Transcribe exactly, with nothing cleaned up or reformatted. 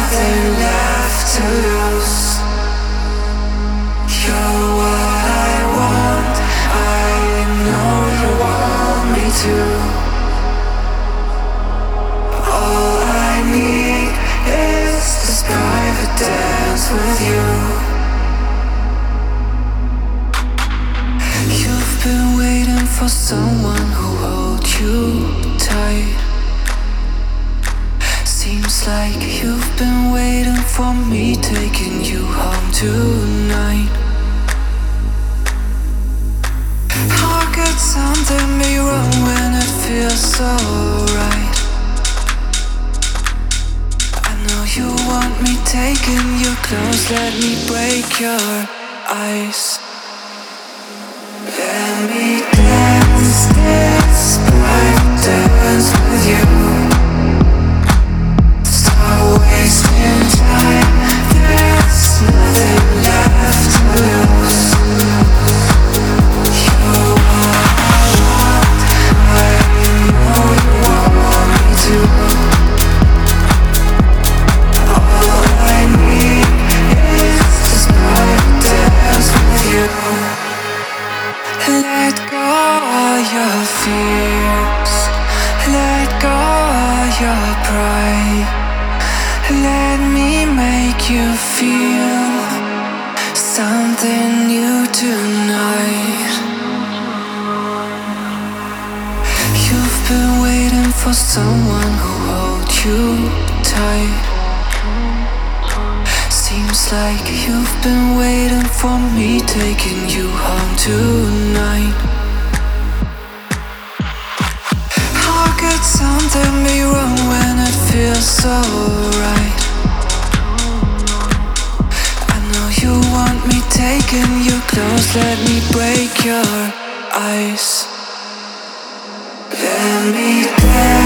nothing left to lose. You're what I want, I know you want me to. All I need is this private dance with you. You've been waiting for someone who holds you tight. Seems like you've been waiting for me, taking you home tonight. How could something be wrong when it feels so right? I know you want me taking you close, let me break your ice. Let me dance this private dance with you. Wasting time, there's nothing left to lose. You're what I want, I know you want me to. All I need is this private dance with you. Let go of your fears, let go of your pride. Let me make you feel something new tonight. You've been waiting for someone who holds you tight. Seems like you've been waiting for me, taking you home tonight. How could something be wrong when it feels so right? I know you want me taking you close, let me break your ice. Let me dance.